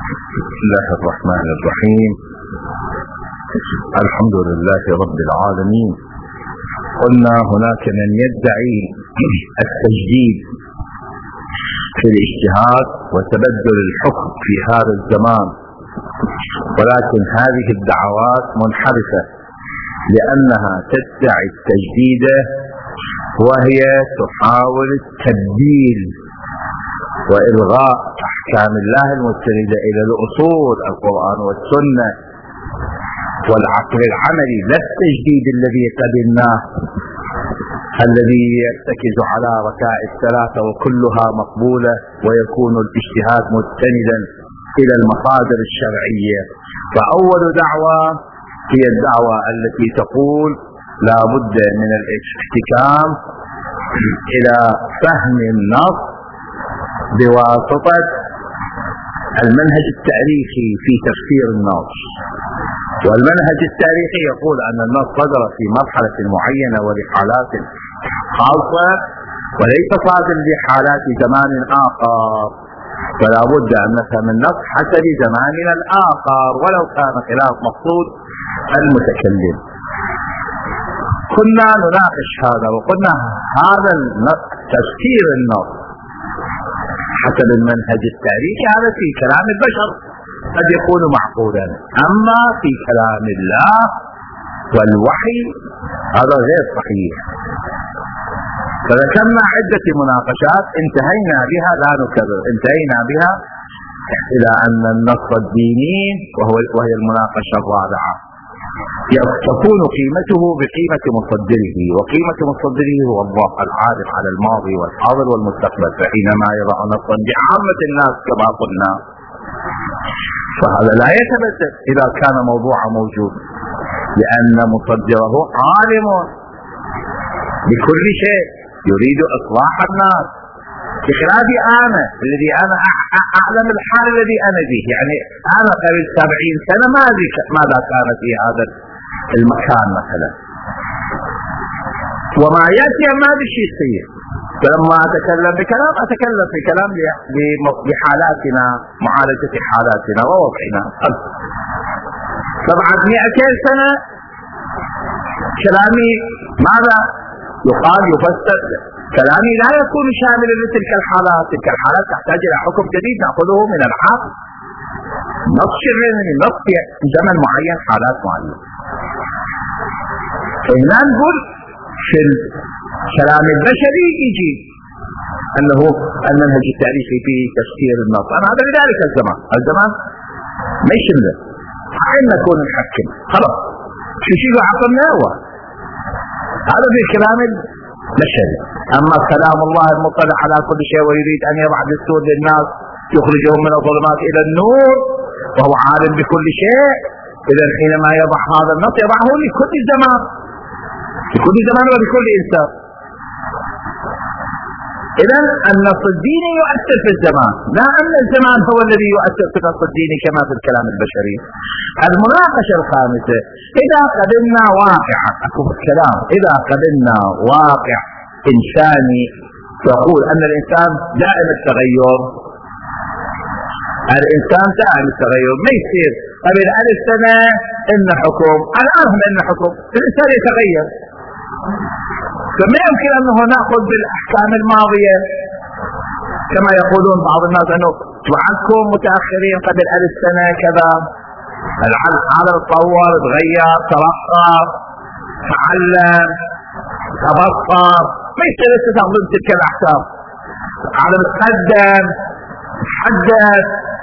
بسم الله الرحمن الرحيم. الحمد لله رب العالمين. قلنا هناك من يدعي التجديد في الاجتهاد وتبدل الحكم في هذا الزمان، ولكن هذه الدعوات منحرفة لأنها تدعي التجديد وهي تحاول التبديل وإلغاء أحكام الله المستندة إلى الأصول القرآن والسنة والعقل العملي، لا التجديد الذي قبلناه الذي يرتكز على ركائز ثلاثة وكلها مقبولة ويكون الاجتهاد مستندا إلى المصادر الشرعية. فأول دعوة هي الدعوة التي تقول لا بد من الاحتكام إلى فهم النص بواسطة المنهج التاريخي في تفسير النص. والمنهج التاريخي يقول أن النص صدر في مرحلة معينة ولحالات خاصة وليس صادر لحالات زمان آخر، فلا بد أن نفهم النص حسب زماننا الآخر ولو كان خلاف مقصود المتكلم. كنا نناقش هذا وقلنا هذا النص تفسير النص حسب المنهج التاريخي هذا في كلام البشر قد يكون معقولا، أما في كلام الله والوحي هذا غير صحيح. فذكرنا عدة مناقشات انتهينا بها، لا نكرر، انتهينا بها إلى أن النص الديني وهي المناقشة الرابعة تكون قيمته بقيمة مصدره، وقيمة مصدره هو الله العالم على الماضي والحاضر والمستقبل، فحينما يضع نصا بعامة الناس كما قلنا فهذا لا يتبدل إذا كان موضوع موجود، لأن مصدره عالم بكل شيء يريد إصلاح الناس، بخلافي أنا الذي أنا أعلم الحال الذي أنا فيه. يعني أنا قبل 70 سنة ماذا كان في هذا المكان مثلا، وما يأتي ما بشيء يصير. فلما أتكلم بكلام أتكلم في كلام بحالاتنا، معالجة حالاتنا ووضعنا. طبعا 200 سنة كلامي ماذا يقال يفسر، كلامي لا يكون شاملا لتلك الحالات. تلك الحالات تحتاج إلى حكم جديد نأخذه من العقل، نص شرعي، نص في زمن معين، حالات معينة. فهنا نقول في الكلام البشري يجي أنه المنهج التاريخي في تفسير النص. أنا هذا لذلك الزمان ما يشمله، حين نكون نحكم خلاص شو شيء عقلنا هو هذا في الكلام البشري. أما كلام الله المطلع على كل شيء ويريد أن يضع دستور للناس يخرجهم من الظلمات إلى النور وهو عالم بكل شيء، إذا حينما يضع هذا النص يضعه لكل زمان، لكل زمان ولكل إنسان. إذا النص الديني يؤثر في الزمان، لا أن الزمان هو الذي يؤثر في النص الديني كما في الكلام البشري. المناقشة الخامسة إذا قبلنا واقع الكلام، إذا قبلنا واقع إنساني تقول أن الإنسان دائم التغير، الإنسان دائم التغير، ما يصير قبل 1000 سنة إن حكم الآن هم إن حكم، الإنسان يتغير. فما يمكن أنه نأخذ بالأحكام الماضية كما يقولون بعض الناس أنه تحكم متأخرين قبل 1000 سنة كذا، العالم تطور تغير ترقى تعلم تبصر، ما يصير تستخدم تلك الأحكام. العالم تقدم تحدث.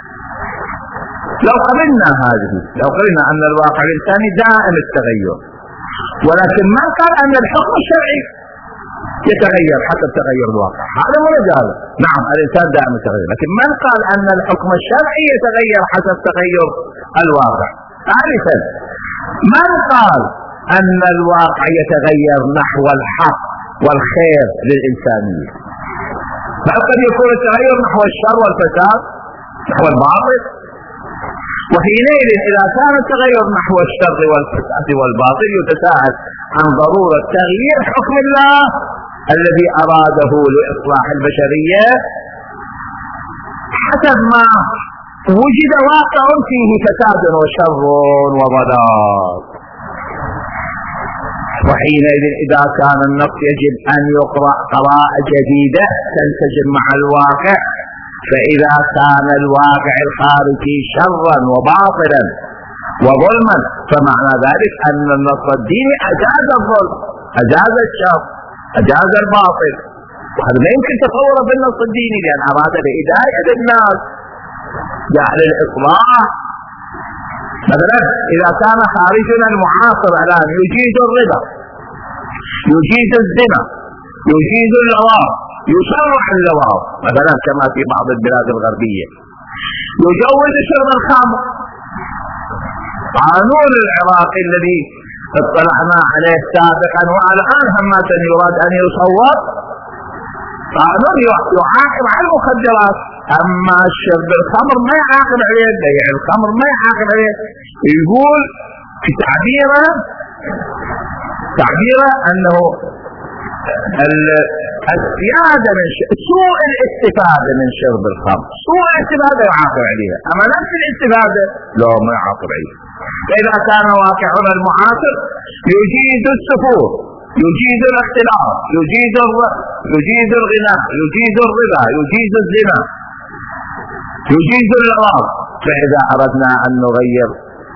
لو قبلنا أن الواقع الإنساني دائم التغير، ولكن ما قال أن الحكم الشرعي يتغير حسب تغير الواقع، هذا هو قال نعم الإنسان دائم التغير، لكن من قال أن الحكم الشرعي يتغير حسب تغير الواقع. ثالثا من قال أن الواقع يتغير نحو الحق والخير للإنسانية، بل قد يكون التغير نحو الشر والفساد نحو الباطل. وحينئذ إذا كان التغير نحو الشر والفساد والباطل يتساءل عن ضرورة تغيير حكم الله الذي أراده لإصلاح البشرية حسب ما وجد واقع فيه فساد وشر وضلال. وحينئذ إذا كان النص يجب أن يقرأ قراءة جديدة تنسجم مع الواقع، فإذا كان الواقع الخارجي شرا وباطلا وظلما فمعنى ذلك أن النص الديني أجاز الظلم، أجاز الشر، أجاز الباطل. وهذا ما يمكن تصوره بالنص الديني، لأن أراد الهداية للناس جعل الإصلاح. مثلا إذا كان خارجنا المعاصر الآن يجيز الربا، يجيز الزنا، يجيز اللواط، يشرع اللواط مثلا كما في بعض البلاد الغربية، يجوز شرب الخمر. قانون العراقي الذي اطلعنا عليه سابقا والآن همة يراد أن يصوت، قانون يعاقب على المخدرات، أما شرب الخمر ما يعاقب عليه، بيع الخمر ما يعاقب عليه. يقول في تعبيره أنه السيادة من سوء الاستفادة من شرب الخمر، سوء الاستفادة يعاقب عليها، أما نفس الاستفادة لا ما يعاقب عليها. فإذا كان واقعنا المعاصر يجيز السفور، يجيز الاختلاط، يجيز الغناء، يجيز الربا، يجيز الزنا، يجيز اللواط، فإذا أردنا أن نغير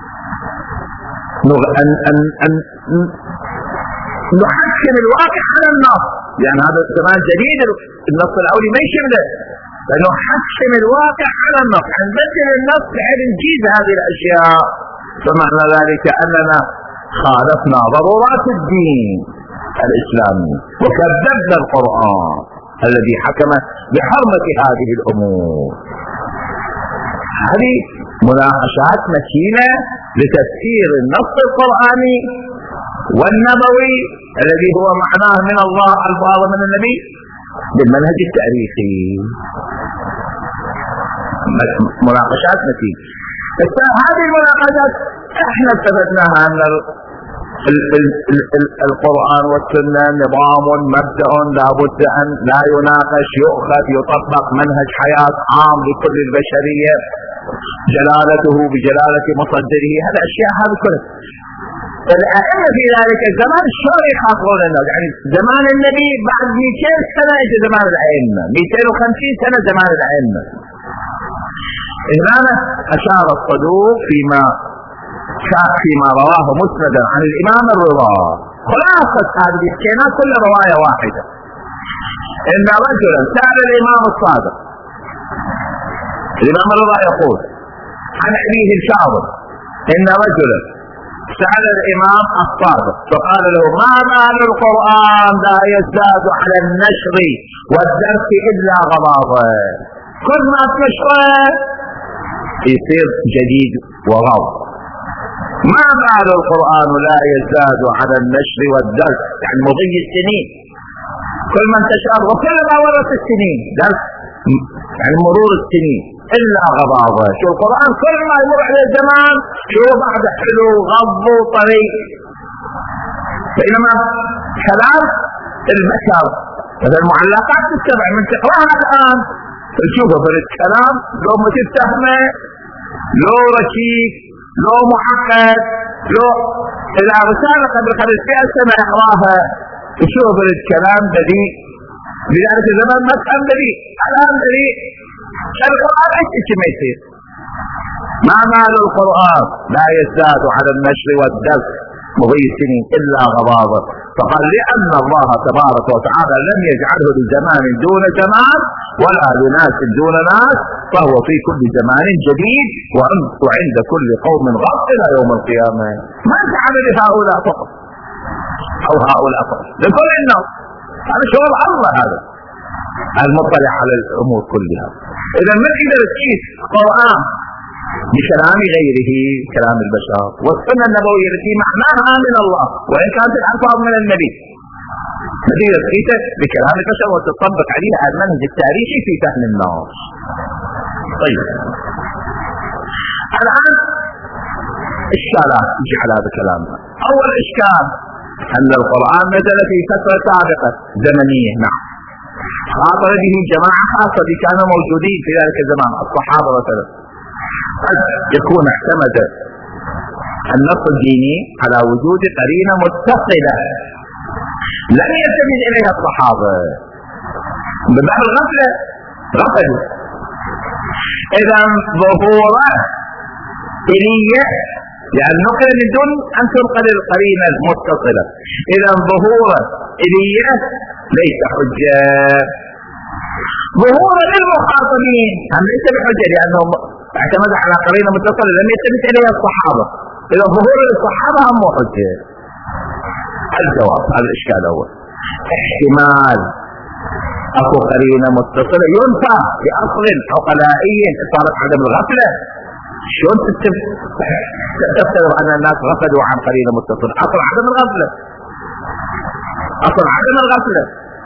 نحكم الواقع على النص، لأن هذا الزمان جديد، النص الأولي ما يشمله، فنحكم الواقع على النص، نبدل النص بحيث نجيز هذه الأشياء. فمعنى ذلك أننا خالفنا ضرورات الدين الإسلامي وكذبنا القرآن الذي حكم بحرمة هذه الأمور. هذه مناقشات متينة لتفسير النص القرآني والنبوي الذي هو معناه من الله ألفاظ من النبي بالمنهج التاريخي. مناقشات متينة. هذه المناقشات احنا استفدناها أن القرآن والسنة نظام مبدأ لا بد أن لا يناقش، يؤخذ يطبق، منهج حياة عام لكل البشرية، جلالته بجلالة مصدره، هذا أشياء هذا كله. الأئمة في ذلك الزمان شلون يخاطبون الناس؟ يعني زمان النبي بعد 200 سنة اجى زمان الأئمة، 250 سنة زمان الأئمة. هنا أشار الصدوق فيما رواه مسندا عن الإمام الرضا. خلاصة هذه الكلمات كلها رواية واحدة. إن رجلا سأل الإمام الصادق، الإمام الرضا يقول عن أبيه الكاظم إن رجلا سأل الإمام الصادق فقال له ما بال القرآن لا يزداد على النشر والدرس إلا غضاضة، كل ما تنشره يصير جديد وغض. ما بال القرآن لا يزداد على النشر والدرس، يعني مضي السنين، كل ما انتشر وكل ما ورث السنين درس، يعني مرور السنين إلا غضاضة. شو القرآن كل ما يمر على الزمان شو بعد حلو غض وطريق. بينما كلام البشر مثل المعلقات السبع من تقراها الآن تشوفه في الكلام لو ما تفتهمه، لو رشيق، لو معقد، لو إذا رسالة قبل 500 سنة يقراها تشوف الكلام بديء، لذلك زمان ما كان بديء، الآن بديء. القرآن ايش ما يصير؟ ما مال القرآن لا يزداد على النشر والدرس مضي السنين إلا غضاضة. فقال لأن الله تبارك وتعالى لم يجعله لزمان دون زمان ولا لناس دون ناس، فهو في كل زمان جديد وعند كل قوم غض إلى يوم القيامة. ما جعل لهؤلاء فقط أو هؤلاء فقط، لكل الناس. هذا شغل الله، هذا المطلع على الأمور كلها. إذا من إذا تقيس القرآن بكلام غيره كلام البشر والسنة النبوية التي معناها من الله وإن كانت الألفاظ من النبي، إذا تقيسه بكلام البشر وتطبق عليها المنهج التاريخي في فهم الناس. طيب الآن إشكالات يجي على هذا الكلام. أول إشكال أن القرآن نزل في فترة سابقة زمنية، نعم، خاطر به جماعة خاصة كانوا موجودين في ذلك الزمان، الصحابة مثلا، قد يكون اعتمد النص الديني على وجود قرينة متصلة لم يلتفت إليها الصحابة ببعض الغفلة غفلوا. إذا ظهوره إليه لأن نقل من دون أن تنقل القرينة المتصلة، إذا ظهوره إليه ليس حجة. ظهوره للمخاطبين هم ليس بحجة لأنهم اعتمد على قرينة متصلة لم يلتفت إليها الصحابة، إذا ظهور للصحابة هم حجة. الجواب هذا الإشكال الأول. احتمال أكو قرينة متصلة ينفع بأصل عقلائي صارت عدم الغفلة. شلون تفترض أن الناس غفلوا عن قرينة متصلة؟ أصل عدم الغفلة، أصل عدم الغفلة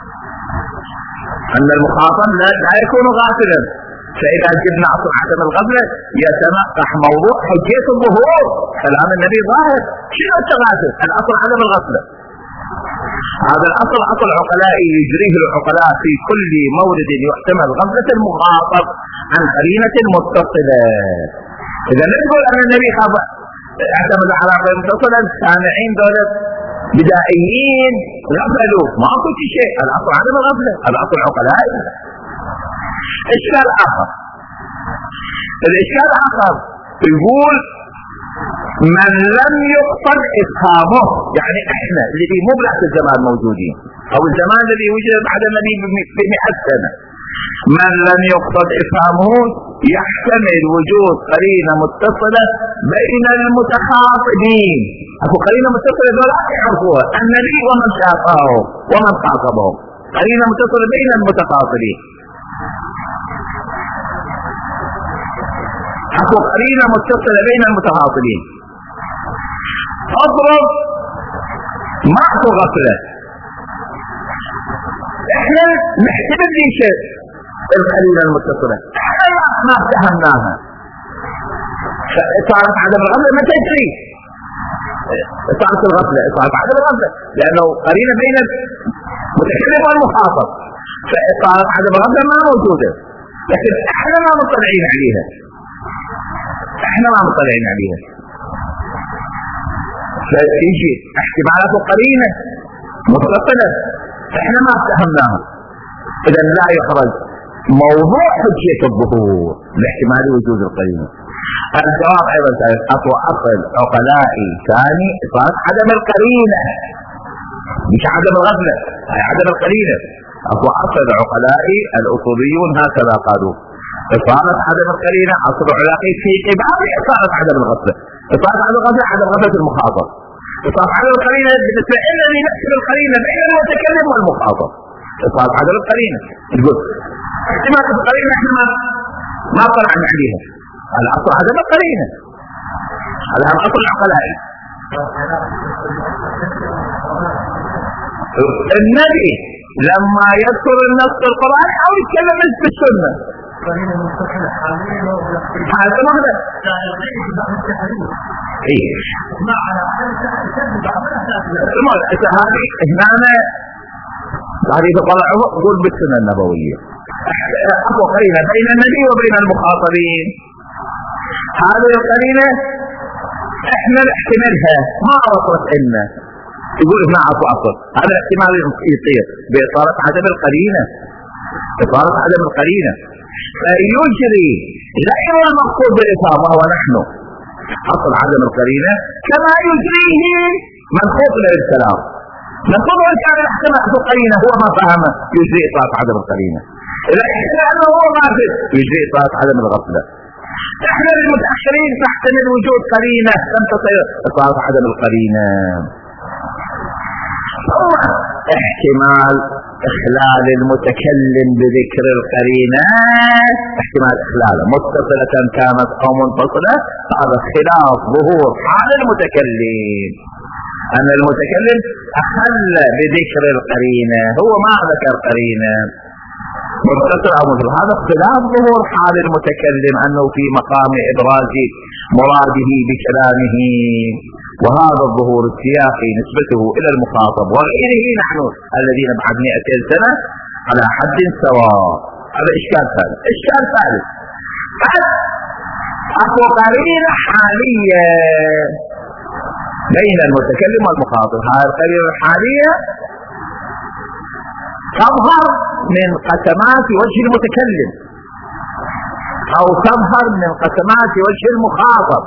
أن المخاطب لا يكون غافلا، فإذا جبنا أصل عدم الغفلة يتنقح موضوع حجية الظهور. كلام النبي ظاهر، شنو التغافل؟ الأصل عدم الغفلة. هذا الأصل أصل عقلائي يجريه العقلاء في كل مورد يحتمل غفلة المخاطب عن قرينة متصلة. إذا نقول أن النبي اعتمد على قرينة متصلة، السامعين دولة بدائيين غفلوا، ما أكو شيء. الأصل عدم الغفلة، الأصل عقلائي. إشكال آخر، الإشكال آخر يقول من لم يقصد إفهامه، يعني إحنا اللي مو بلحظة الزمان موجودين أو الزمان الذي وجد بعد النبي ب100 سنة، من لم يقصد إفهامه يحتمل وجود قرينة متصلة بين المتخاطبين. أكو قرينة متصلة لا يعرفوها النبي ومن شافه ومن خاطبهم، قرينة متصلة بين المتخاطبين. أكو قرينة متصلة بين المتخاطبين. اضرب معكو غفلة، احنا نحتمل دي شيء القرينة المتصلة، احنا ما فهمناها، صارت عدم الغفلة متى يجري؟ صارت الغفلة، صارت عدم الغفلة لأنه قرينة بين المتكلم والمخاطب، فصارت عدم الغفلة ما موجودة، لكن احنا ما مطلعين عليها، احنا ما مطلعين عليها. فيجي احتمالات قرينة متصلة احنا ما فهمناها، اذا لا يخرج موضوع حجية الظهور لاحتمال وجود القرينة. الجواب ايضا اكو اصل عقلائي ثاني صارت عدم القرينة، مش عدم الغفلة، هي عدم القرينة. اكو اصل عقلائي الاصوليون هكذا قالوا، صارت عدم القرينة اصل عقلائي في عبارة صارت عدم الغفلة، صارت عدم الغفلة عدم غفلة المخاطب، صارت عدم القرينة بالنسبة لنا لنحسب القرينة بين المتكلم والمخاطب، صارت عدم القرينة. يقول احتمال القرينة احنا ما طلعنا عليها، الاصل عدم القرينة، هذا الاصل العقلائي. النبي لما يذكر النص القرآني او يتكلم في السنة هذا مهدى هذه تطلع قول بالسنة النبوية. أكو قرينة بين النبي وبين المخاطبين، هذه القرينة احنا نحتملها ما وصلت لنا، يقول ابن عصر هذا الاحتمال يصير بإطارة عدم القرينة، إطارة عدم القرينة فيجري غير المقصود بالإفهام وهو نحن أصل عدم القرينة كما يجريه منخوط للكلام. منخوط كان الاحتمال القرينة هو ما فهم يجري إطارة عدم القرينة، إذا احتمال أنه هو غافل يجري إطارة عدم الغفلة. احنا للمتأخرين تحتمل وجود قرينة لم تصير إطارة عدم القرينة. ثم احتمال إخلال المتكلم بذكر القرينة، احتمال إخلاله متصلة كانت أو منفصلة، هذا خلاف ظهور حال المتكلم، أن المتكلم أخل بذكر القرينة، هو ما ذكر قرينة متصل أو منفصل، هذا خلاف ظهور حال المتكلم أنه في مقام إبراز مراده بكلامه، وهذا الظهور السياقي نسبته إلى المخاطب وغيره نحن الذين بعد 200 سنة على حد سواء. هذا إشكال ثالث. إشكال ثالث اكو قرينة حالية بين المتكلم والمخاطب. هذه القرينة الحالية تظهر من قسمات وجه المتكلم او تظهر من قسمات وجه المخاطب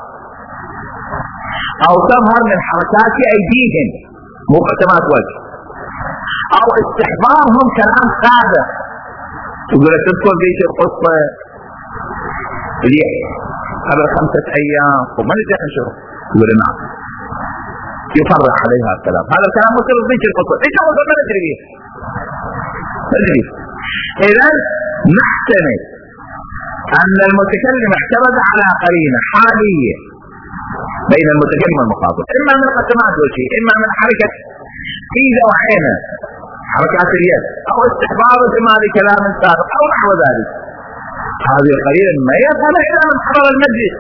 او تظهر من حركات ايديهم، مو قسمات وجه، او استحضارهم كلام سابق. تقول لك تذكر بيش القصة قبل 5 أيام وما ندري نشوف، يقول نعم، يفرع عليها الكلام. هذا الكلام مثل بيش القصة، ايش هو ما ندري بيه، ندري. اذا نحتمل ان المتكلم اعتمد على قرينة حالية بين المتكلم والمخاطب، اما من قسمات وجهه، اما من حركة ايده وعينه، حركات اليد، او استحضار احتمال كلام سابق او نحو ذلك. هذه القرينة ما يذهب الى من حضر المجلس،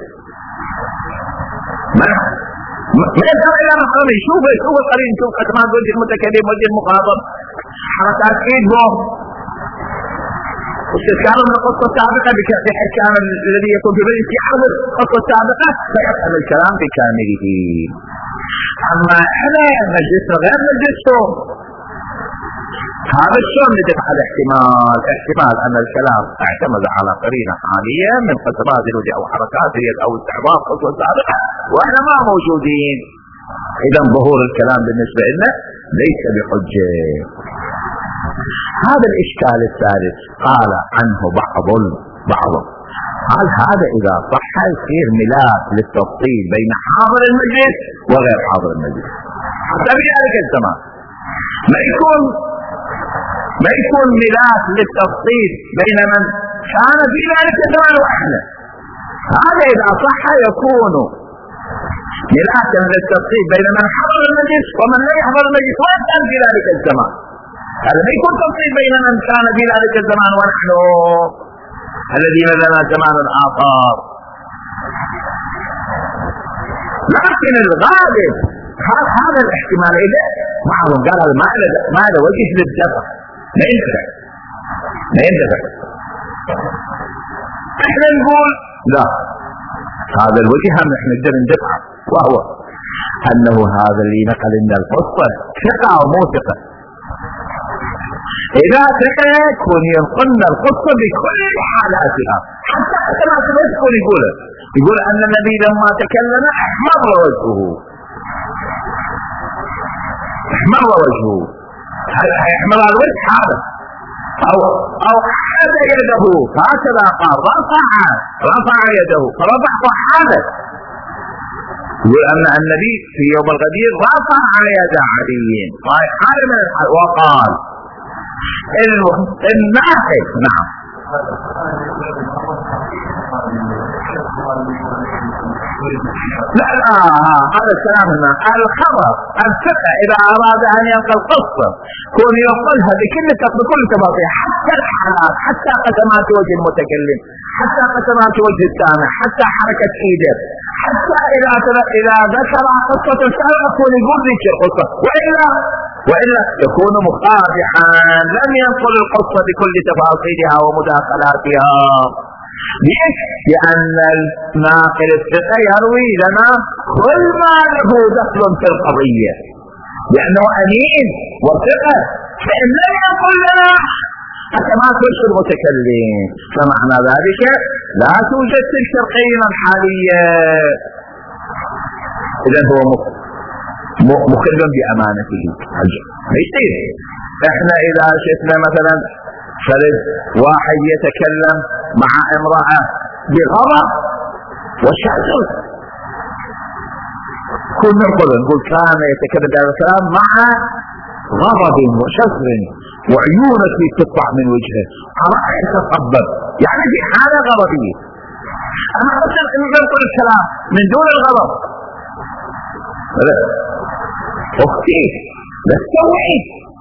ما يذهب الى من حضر، يشوف القرينة، يشوف قسمات وجه المتكلم وجه المخاطب، حركات ايدهم، استذكار من القصة السابقة بحكام الذي يكون في بلد يحضر القصة السابقة فيفهم الكلام بكامله. اما احنا مجلسنا غير مجلسهم، هذا الشلون ندفع على احتمال ان الكلام اعتمد على قرينة حالية من قسمات الوجه او حركات اليد او استحضار القصة السابقة واحنا ما موجودين. اذا ظهور الكلام بالنسبة لنا ليس بحجة. هذا الاشكال الثالث قال عنه بعض قال هذا اذا صح يصير ملاك للتفصيل بين حاضر المجلس وغير حاضر المجلس حتى في ذلك الزمان، ما يكون ملاك للتفصيل بين من كان في ذلك الزمان واحنا. هذا اذا صح يكون ملاكا للتفصيل بين من حضر المجلس ومن لا يحضر المجلس وان كان في ذلك الزمان. هذا ما يكون تفصيل بين من كان في ذلك الزمان ونحن الذين لنا زمان آخر. لكن الغالب هذا الاحتمال إذا بعضهم قال هذا ما له وجه للدفع، ما يندفع. احنا نقول لا، هذا الوجه هم احنا نقدر ندفع، وهو انه هذا اللي نقل لنا القصة ثقة او مو ثقة. إذا ثقة يكون ينقلنا القصة بكل حالاتها، حتى ما تذكر يقول أن النبي لما تكلم احمر وجهه، يحمر الوجه هذا، أو أحد يده هكذا قال، رفع يده فرفع صحابه. يقول أن النبي في يوم الغدير رفع يد علي حال من الحال وقال الناحي. نعم لا هذا الكلام هنا الخبر الثقة إذا أراد أن ينقل قصة كون ينقلها بكل تفاصيل، حتى الحالات، حتى قسمات وجه المتكلم، حتى قسمات وجه السامع، حتى حركة إيده، حتى إذا ذكر قصة سابقة يكون يقول ذيك القصة، وإلا يكون مخادعا لم ينقل القصة بكل تفاصيلها ومداخلاتها. ليش؟ لأن الناقل الثقة يروي لنا كل ما له دخل في القضية، لأنه أمين وثقة، فإن لم ينقل لنا كما تلك المتكلم، فمعنى ذلك لا توجد تلك القرينة الحالية. إذن هو مخل بأمانته. ما يصير احنا إذا شفنا مثلا فرد واحد يتكلم مع امرأة بغضب وشعر كنا نقول كان يتكلم بهذا الكلام مع غضب وشعر وعيونك تطلع من وجهه، رأيك تتقبل، يعني في حالة غضبية. أما مثلا إن ينقل الكلام من دون الغضب، لا أختي لا تسوي،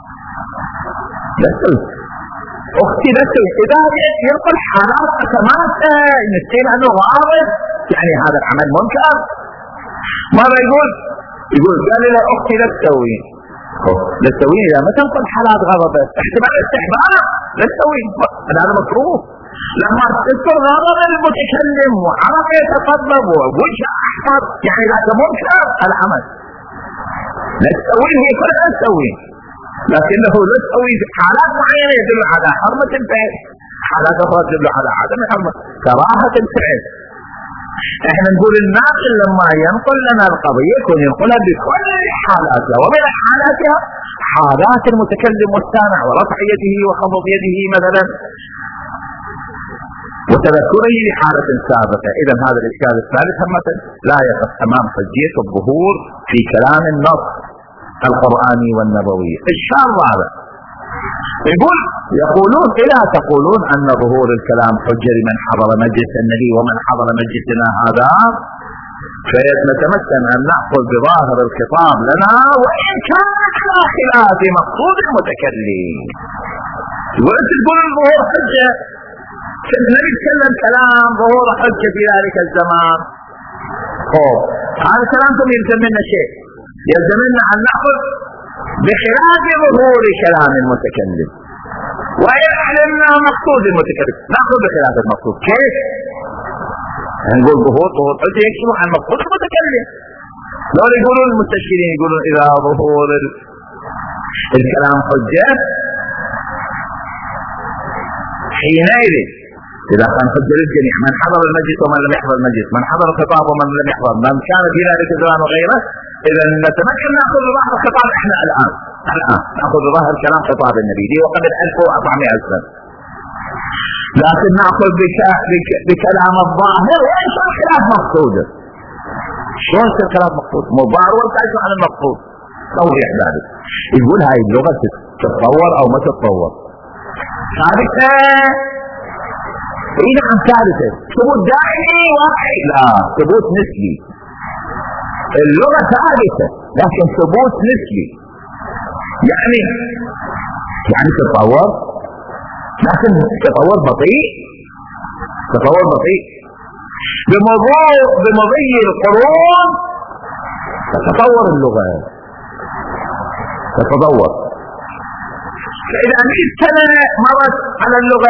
أختي لا تسوي، إذا ينقل حالات قسمات نسيل أنه غاضب، يعني هذا العمل منكر. ماذا يقول قال لي أختي لا تسوي، لا تسوي إذا ما تنقل حالات غضب، احتمال استحباب لا تسوي، هذا مكروه. لما تذكر غضب المتكلم وعرق يتقلب ووجه احمر يعني هذا منكر العمل، لا تسويه كلها تسويه، لكنه لا تسويه في حالات معينه يدل على حرمه الفعل، حالات اخرى تدل على عدم حرمه كراهه الفعل. احنا نقول الناقل لما ينقل لنا القضيه يكون ينقلها بكل حالاتها، ومن حالاتها حالات المتكلم والسامع ورفع يده وخفض يده مثلا وتذكره لحالة سابقة. إذا هذا الإشكال الثالث همة لا يقف أمام حجية الظهور في كلام النص القرآني والنبوي. الشيء الرابع يقولون إلا تقولون أن ظهور الكلام حجة لمن حضر مجلس النبي ومن حضر مجلسنا هذا، فنتمكن أن نأخذ بظاهر الخطاب لنا وإن كان على خلاف مقصود المتكلم. وأنت تقول الظهور حجة، النبي تكلم كلام ظهور حجة في ذلك الزمان. هذا كلامكم يلزم منا شيء، يلزم منا أن نأخذ بخلاف ظهور كلام المتكلم، وإن علمنا مقصود المتكلم نأخذ بخلاف المقصود. كيف؟ نقول ظهور حجة يكشف عن مقصود المتكلم. لو يقولون المستشكلين يقولون إذا ظهور الكلام حجة حينئذ إذا كان حجة للجميع من حضر المجلس ومن لم يحضر المجلس، من حضر الخطاب ومن لم يحضر، من كان في ذلك الزمان وغيره، إذا نتمكن نأخذ ظاهر الخطاب إحنا الآن نأخذ ظاهر كلام خطاب النبي دي وقبل 1400 سنة، لكن نأخذ بكلام الظاهر وإن شاء الخلاف مقصوده. شلون الخلاف مقصود؟ مظاهر والكاشف عن المقصود. توضيح ذلك يقول هاي اللغة تتطور أو ما تتطور. ثابتة إذا عن ثابتة ثبوت دائمي واقعي؟ لا، ثبوت نسبي. اللغة ثابتة لكن ثبوت نسبي، يعني تتطور لكن تطور بطيء، بمضي القرون تتطور اللغة، تتطور. فإذا 100 سنة مرت على اللغة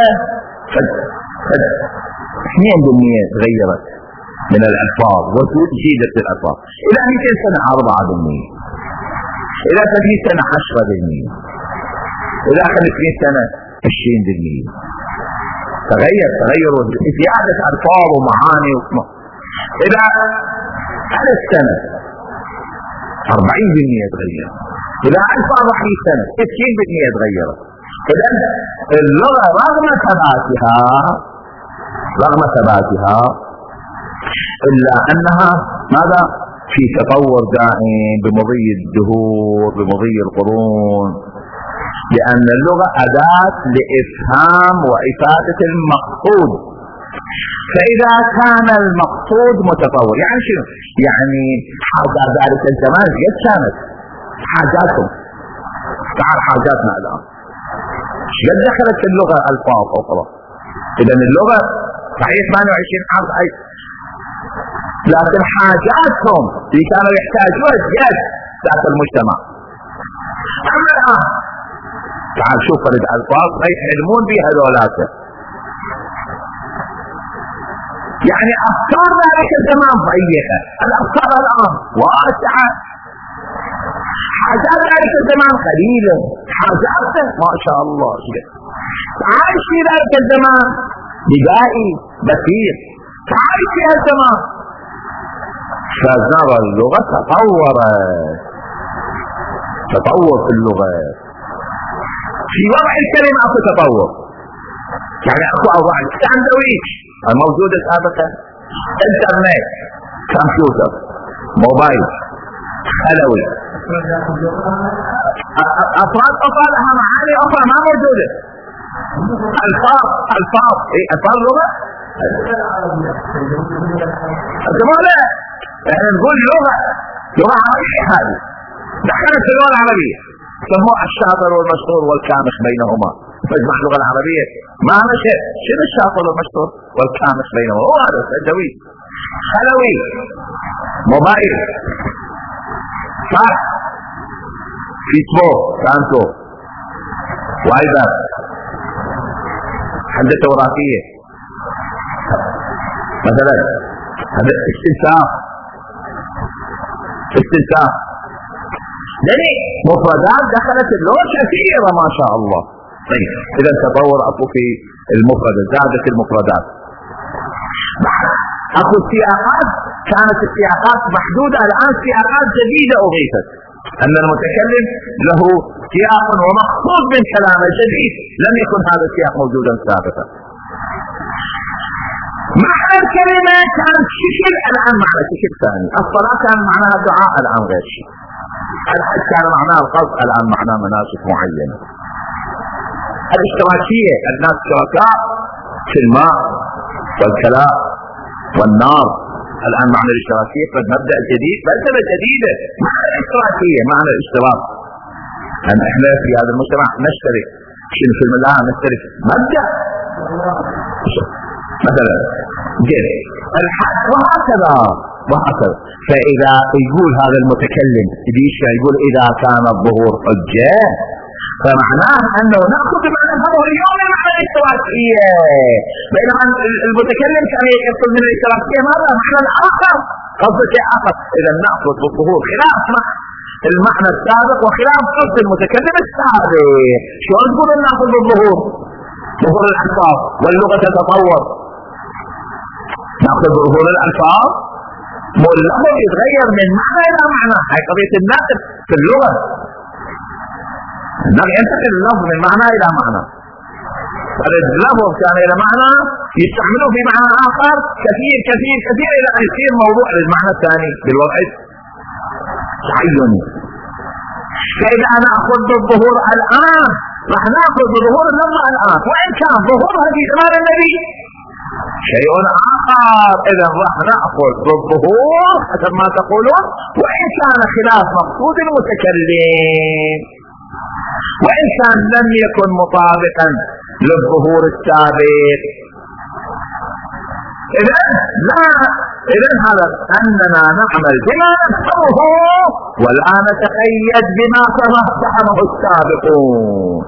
2% تغيرت من الألفاظ وزيدت الألفاظ، إلى 200 سنة 4%، إلى 30 سنة 10%، إلى 50 سنة 20%. تغير زيادة ألفاظ ومعاني إلى 1000 سنة 40% تغير، إلى 1040 سنة 60% تغيرت. إذا اللغة رغم ثباتها إلا أنها ماذا؟ في تطور دائم بمضي الدهور بمضي القرون، لأن اللغة أداة لإفهام وإفادة المقصود. فإذا كان المقصود متطور يعني شنو؟ يعني حاجات ذلك الزمان قد كانت حاجاتهم، تعال حاجاتنا الآن قد دخلت اللغة ألفاظ أخرى. إذا اللغة صحيح 28 حرف لكن حاجاتهم اللي كانوا يحتاجوها زيادة ذات المجتمع. أما الآن تعال شوف الألفاظ ما يحلمون بها ذولاته، يعني أفكار ذلك الزمان ضيقة، الأفكار الآن واسعة، حاجات ذلك الزمان قليلة، حاجاته ما شاء الله عايش في ذلك الزمان بدائي بسيط، عايش في الزمان. فنرى اللغة تطور في اللغة، في وضع الكلمة أكو تطور، يعني أكو أوضاع ساندويتش الموجودة سابقا، انترنت، كمبيوتر، موبايل، خلوي، أفراد لها معاني أخرى ما موجودة، ألفاظ لغة لا احنا نقول لغة عربية، هذه دخلت في اللغة العربية سموها الشاطر والمشهور والكامش بينهما، تجمع اللغة العربية ما مشى. شنو الشاطر والمشهور والكامش بينهما؟ هو هذا الجوي، خلوي، موبايل، صح، فيسبوك، كانتو، وايبر، حدة وراثية، مثلا هذا استنساخ يعني مفردات دخلت اللغة كثيرة ما شاء الله. طيب إذا تطور أكو في المفردات، زادت المفردات. أكو السياقات، كانت السياقات محدودة، الآن سياقات جديدة أضيفت، أن المتكلم له سياق ومقصود من كلامه جديد، لم يكن هذا السياق موجودا سابقا. معنى الكلمة كان شكل، الآن معنى شكل ثاني. الصلاة كان معناها دعاء، الآن غير شيء. الحج كان معناها القصد، الآن معناها مناسك معينة. الاشتراكية، الناس شركاء في الماء والكلاء والنار، الآن معنى الاشتراكية قد مبدأ جديد، فلسفة جديدة. معنى الاشتراكية معنى الاشتراك، أن احنا في هذا المجتمع نشترك، شنو في الآن نشترك مبدأ مثلا الحق، وهكذا. فإذا يقول هذا المتكلم يقول إذا كان الظهور حجة، فمعناه أنه نأخذ بمعنى الظهور اليوم معنى الاشتراكية، بينما المتكلم كان يقصد من الاشتراكية ماذا؟ معنى آخر، قصد شيء آخر. إذا نأخذ بالظهور خلاف المعنى السابق وخلاف قصد المتكلم السابق. شو نقول نأخذ بالظهور؟ ظهور الألفاظ واللغة تتطور، نأخذ بظهور الألفاظ واللفظ يتغير من معنى إلى معنى. هاي قضية النقل في اللغة، ينتقل اللفظ من معنى إلى معنى. اللفظ كان إلى معنى يستعمله في معنى آخر كثير كثير كثير إلى أن يصير موضوع للمعنى الثاني بالوضع تعيني. فإذا أنا أخذ بالظهور الآن راح نأخذ بظهور اللفظ الآن، وإن كان ظهورها في زمان النبي شيء آخر. إذا راح نأخذ بالظهور حسب ما تقولون، وإن كان خلاف مقصود المتكلم، وإن كان لم يكن مطابقا للظهور السابق. إذن هذا أننا نعمل بما نفهمه ولا نتقيد بما فهمه السابقون.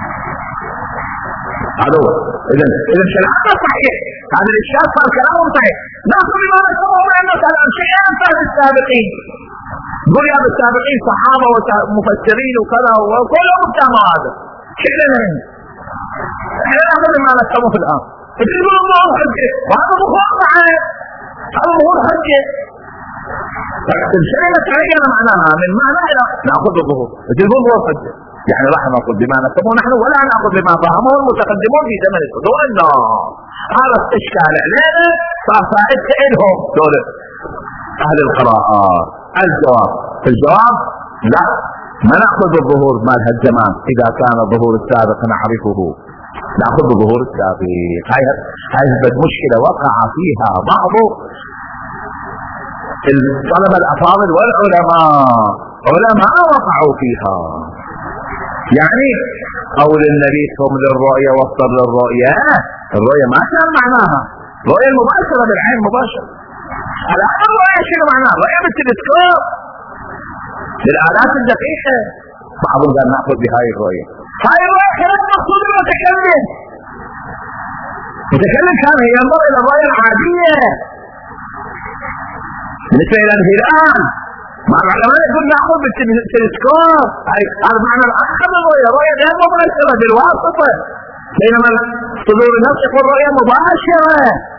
هذا هو. إذن كلامنا صحيح، هذا الإشكال صار كلامهم صحيح. نأخذ بما نفهمه لأنه كلام شيء فهم السابقين. قل يا بالسابقين صحابة ومفسرين وكذا وكلهم اتهموا هذا. كلنا احنا نأخذ بما نفهمه في الآن. تقول الله حجة، وهذا ظهور معاه، هذا ظهور حجة. الكلمة تغير معناها من معنى إلى نأخذ بالظهور. تقول ظهور حجة، يعني راح نأخذ بما نفهمه نحن ولا نأخذ بما فهمه المتقدمون في زمن الحضور. لا، هذا استشكال علينا، صار فائدة إلهم دول أهل القراءات. الجواب لا، ما نأخذ بالظهور مال هالزمان. إذا كان الظهور السابق نعرفه نأخذ بظهور السابق. هاي مشكلة وقع فيها بعض الطلبة الأفاضل والعلماء وقعوا فيها. يعني قول النبي قم للرؤية واصطر للرؤية، الرؤية ما كان معناها رؤية المباشرة بالعين مباشرة. الآن الرؤية شنو معناها؟ الرؤية بالتلسكوب بالآلات الدقيقة. بعضهم قال نأخذ بهاي الرؤية. هاي الرؤية كانت مقصود المتكلم. المتكلم كان ينظر إلى الرؤية العادية بالنسبة إلى الهلال. مع العلماء يقول نأخذ بالتلسكوب. هذا معنى الآخر الرؤية، رؤية غير مباشرة بالواسطة، بينما صدور النفس يقول رؤية مباشرة.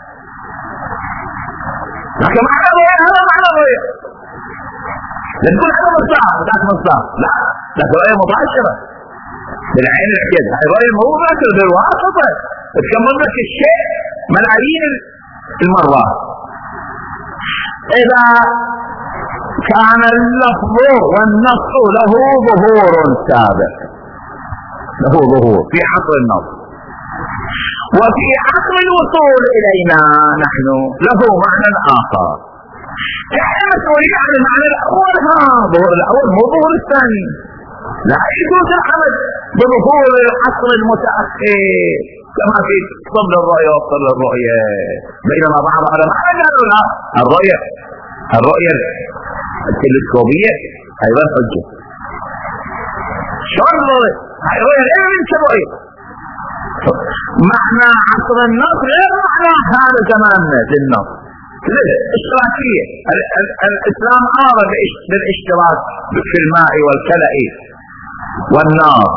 لكن معنى الرؤية هذا معنى الرؤية. لا تقول هذا مصداق ذاك مصداق، لا، لكن رؤية مباشرة بالعين العجل. هاي رؤية مباشرة بالواسطة، تكمل لك الشيء ملايين المرات. إذا كان اللفظ والنص له ظهور سابق، له ظهور في عصر النص، وفي عصر الوصول إلينا نحن له معنى آخر. احنا مسؤولين عن المعنى الأول، ظهور الأول مو ظهور الثاني. لا يجوز العمل بظهور العصر المتأخر كما في صبر الرؤية وصبر الرؤية. بينما بعض العلماء قالوا لا، الرؤية التلسكوبية أيضا حجة. شلون الرؤية؟ هاي رؤية غير من الرؤية. معنى عصر النص غير معنى هذا زماننا للنص. اشتراكية. الإسلام أمر بالاشتراك في الماء والكلأ والنار.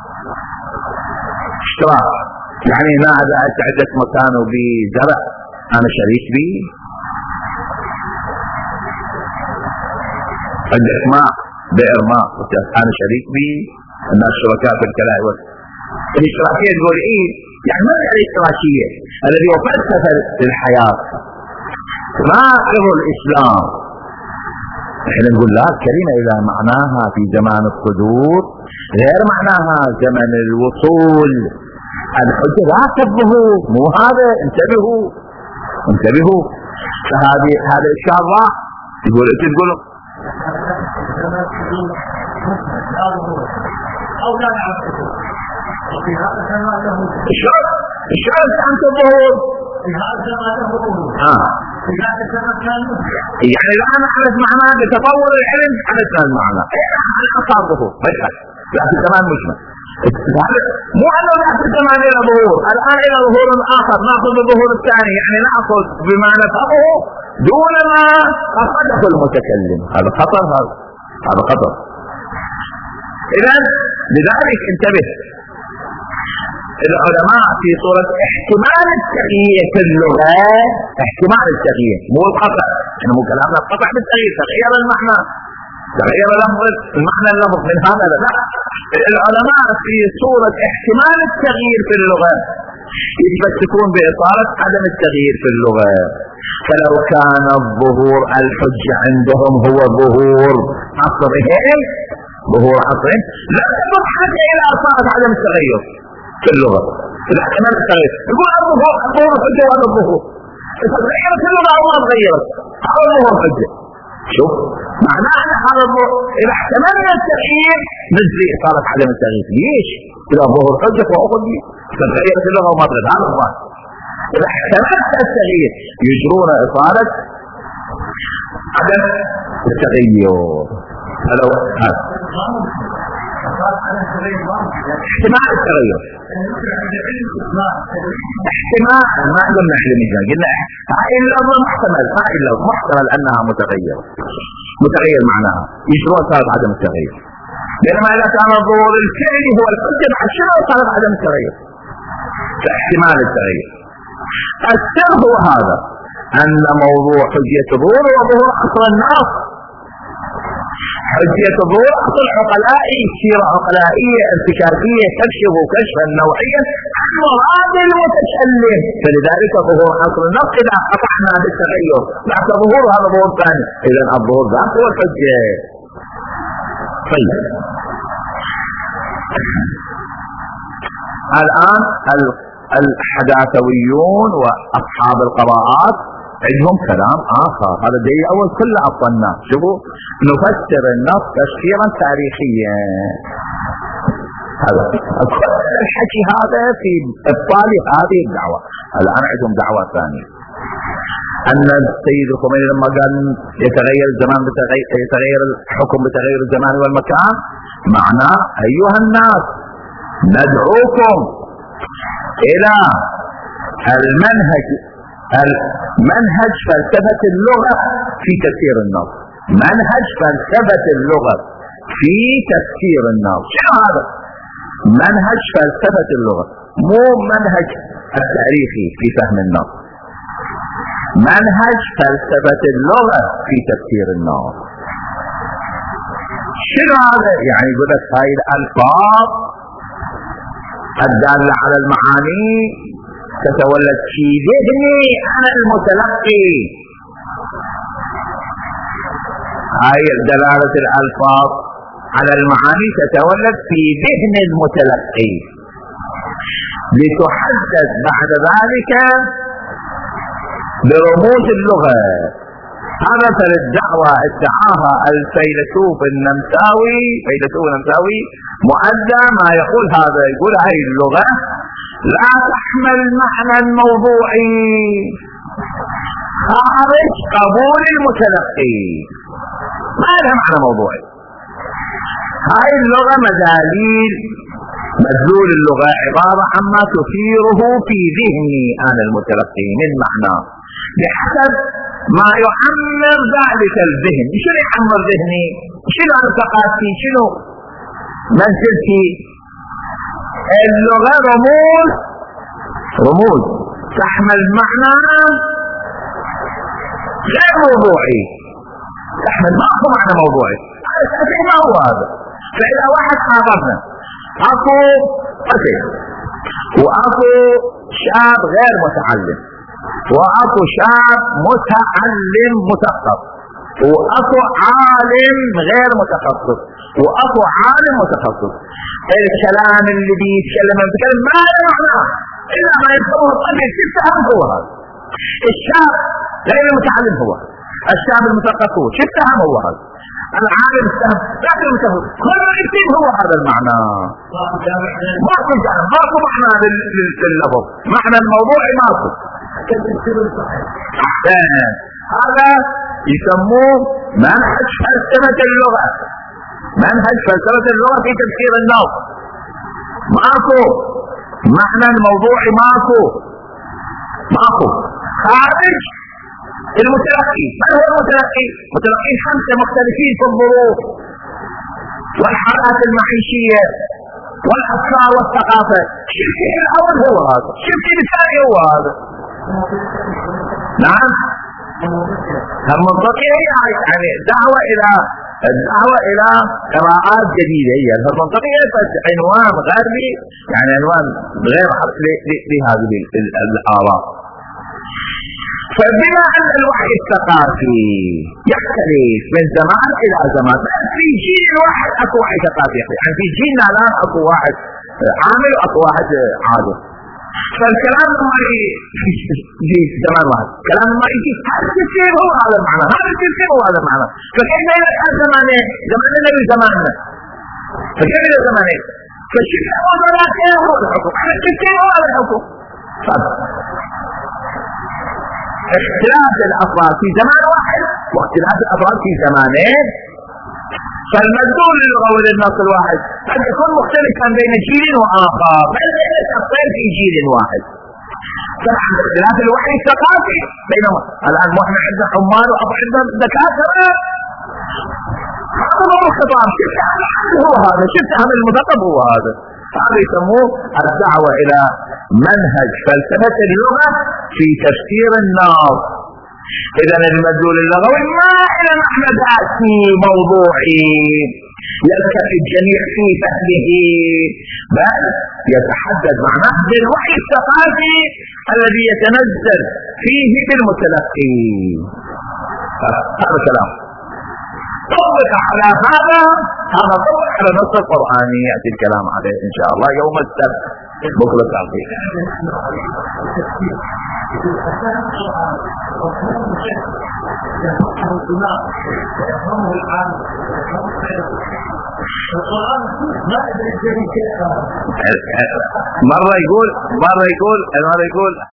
اشتراك يعني ما هذا عدة مكانه بزرع أنا شريك به، عندك ماء بئر ماء أنا شريك به، الناس شركاء في الكلأ. الاشتراكية تقول إيه؟ يعني ما هي الاشتراكية الذي هو فلسفة للحياة ناقض الإسلام. احنا نقول لا، الكلمة إذا معناها في زمان الصدور غير معناها زمن الوصول. الحجة لا تظهر، مو هذا. انتبهوا. هذا الإشكال راح تقول الشرط عن الظهور يعني الآن أحدث معنا بتطور العلم، أحدثنا المعنى أصار ظهور لكن زمان مجمل. مو أنه ذات الزمان إلى ظهور، الآن إلى ظهور آخر نأخذ بالظهور الثاني، يعني نأخذ بما نفهمه دون ما قصده المتكلم. هذا خطر. هذا خطر. إذن لذلك انتبه، العلماء في صورة احتمال التغيير في اللغة، احتمال التغيير مو القطع، احنا مو كلامنا القطع بالتغيير، تغير المعنى، تغير المعنى اللفظ من هذا. لا، العلماء في صورة احتمال التغيير في اللغة يتمسكون بإطالة عدم التغيير في اللغة. فلو كان الظهور الحجة عندهم هو ظهور عصرهم، ظهور عصرهم لا تضر حتى إلى إطالة عدم التغير في اللغة. الاحتمال التغيير يقول الظهور حجة وهذا الظهور تغيرت اللغة أو ما تغيرت، هذا الظهور حجة. شوف معناه هذا الظهور إذا احتملنا التغيير نجري إطالة عدم التغيير. ليش؟ إذا الظهور حجة وأخذ لي تغيرت اللغة وما تغيرت، هذا الظاهر. إذا احتملت التغيير يجرون إطالة عدم التغير. هذا هذا احتمال التغير. احتمال ما قلنا احنا قلنا الأمر محتمل أنها متغير معناها يجرون صارت عدم التغير. بينما إذا كان الظهور الفعلي هو الحجة مع الشرع صارت عدم التغير، فاحتمال التغير. السر هو هذا، أن موضوع حجية الظهور وظهور عصر الناس. حجية الظهور أصل عقلائي، سيرة عقلائية ارتكاكية تكشف كشفا نوعيا عن مراد المتكلم. فلذلك ظهور عصر النص إذا قطعنا بالتغير بعد ظهور هذا ظهور ثاني، إذا الظهور ذات هو الحجة. طيب الآن الحداثويون وأصحاب القراءات عندهم كلام آخر. هذا الدليل الأول كله أبطلناه. شوفوا نفسر النص تفسيرا تاريخيا. هذا الحكي هذا في إبطال هذه الدعوة. الآن عندهم دعوة ثانية، أن السيد الخميني لما قال يتغير الزمان يتغير الحكم بتغير الزمان والمكان، معناه أيها الناس ندعوكم إلى منهج فلسفة اللغة في تفسير النص. منهج فلسفة اللغة في تفسير النص. شنو هذا؟ منهج فلسفة اللغة، مو منهج التاريخي في فهم النص. منهج فلسفة اللغة في تفسير النص. شنو هذا؟ يعني يقول لك هاي الألفاظ الدالة على المعاني تتولد في ذهني أنا المتلقي. هاي دلالة الألفاظ على المعاني تتولد في ذهن المتلقي لتحدد بعد ذلك برموز اللغة. هذا الدعوة ادعاها الفيلسوف النمساوي مؤدى ما يقول هذا. يقول هاي اللغة لا تحمل معنى موضوعي خارج قبول المتلقي، ما لها معنى موضوعي. هاي اللغة مداليل مدلول اللغة عبارة عما تثيره في ذهني أنا المتلقي من معنى بحسب ما يعمر ذلك الذهن. شنو يعمر ذهني؟ شنو ارتقاتي؟ شنو منزلتي؟ اللغة رموز تحمل معنى غير موضوعي، تحمل ماكو معنى موضوعي. ما هو هذا؟ فإذا واحد خاطبنا اكو قتل واكو شاب غير متعلم واكو شاب متعلم مثقف واكو عالم غير متخصص واكو عالم متخصص، الكلام اللي بيتكلم ما له معنى الا ما يفهمه الطبيب. تفهم هو هذا الشاب غير المتعلم، هو الشاب المثقف، هو تفهم هو هذا العالم السهم لكن المتخصص، كل يكتب هو هذا المعنى. ماكو معنى لللفظ، معنى الموضوع ماكو. هذا يسموه منهج فلسفة اللغة، منهج فلسفة اللغة في تفسير النص. ماكو معنى الموضوع، ماكو خارج المتلقي. من هو المتلقي؟ متلقين 5 مختلفين في الظروف والحالات المعيشية والأفكار والثقافة. شفتي الأول هو هذا، شفتي الثاني هو هذا. نعم المنطقية يعني دعوة إلى قراءات جديدة. هي المنطقية عنوان غربي، يعني عنوان غير لهذه الآراء. فبما أن الوحي الثقافي يختلف من زمان إلى زمان، في جيل واحد أكو وحي ثقافي، يعني في جيلنا الآن أكو واحد عامل وأكو واحد عادل. فالكلام لما يجي زمان واحد، كلام لما يجي هذا التفسير هو هذا المعنى، هذا التفسير هو هذا المعنى. فكيف يلقى زمانين؟ زمان النبي زماننا، فكيف يلقى زمانين؟ فالشفاء والملاكين هو الحكم، هذا التفسير هو هذا الحكم. اختلاف الأفراد في زمان واحد واختلاف الأفراد في زمانين، فالمدلول اللغوي للنص الواحد قد يكون مختلفا بين جيل وآخر، بل بين شخصين في جيل واحد. طبعا اختلاف الوحي الثقافي بينما الآن احنا عندنا عمال وعندنا دكاترة، هذا هو الخطاب. شفت هو هذا، شفت هذا المثقف هو هذا. هذا يسموه الدعوة إلى منهج فلسفة اللغة في تفسير النص. إذا المدلول اللغوي ما إلى معنى ذاتي موضوعي يلتقي الجميع في فهمه، بل يتحدد معناه بالوحي الثقافي الذي يتنزل فيه بالمتلقي. هذا كلام طبق على هذا طبق على نص القرآني، يأتي الكلام عليه إن شاء الله يوم السبت بكرة تعطيه. مرة يقول